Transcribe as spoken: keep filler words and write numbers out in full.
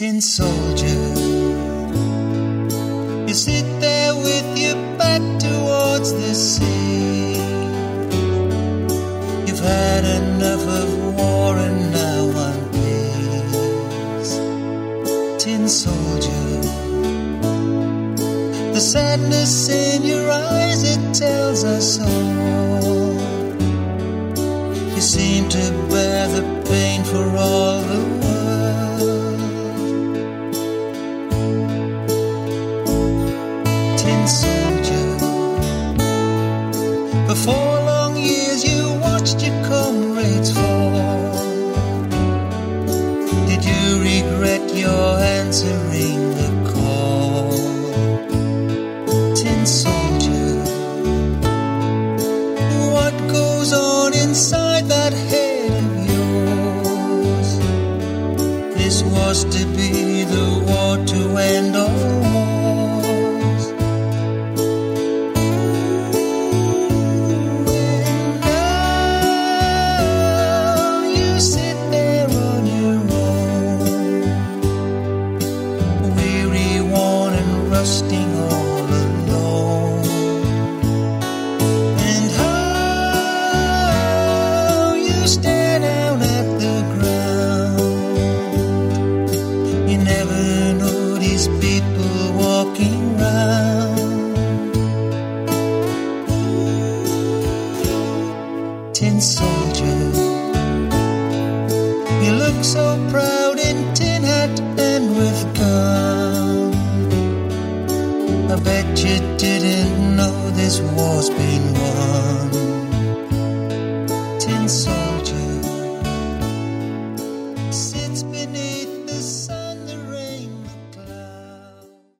tin soldier. You sit there with your back towards the sea. You've had enough of war and now one peace. Tin soldier, the sadness in your eyes, it tells us all. You seem to bear the pain for all the world. Tin soldier, for four long years you watched your comrades fall. Did you regret your answering the call? Tin soldier, what goes on inside that head of yours? This was to be the war to end all wars. And now you sit there on your own, weary, worn and rusting all alone. And how you stare down at the ground. You never notice people walking round. Tin soldier, you look so proud in tin hat and with gun. I bet you didn't know this war's been won.